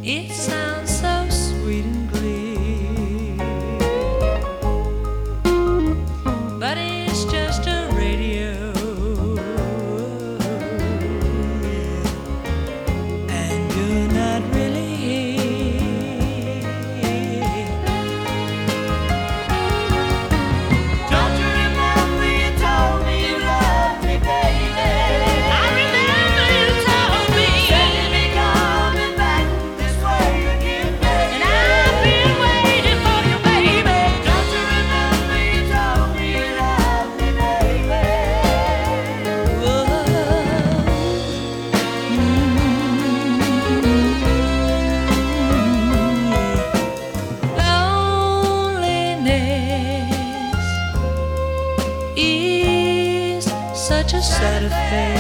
It sounds so sweet and clear, but it's just a radio, and you're not really here. Don't you remember you told me you loved me, baby? I remember you told me. Said you'd be coming back this way again, baby. And I've been waiting for you, baby. Don't you remember you told me you loved me, baby? Whoa. Loneliness is such a sad affair.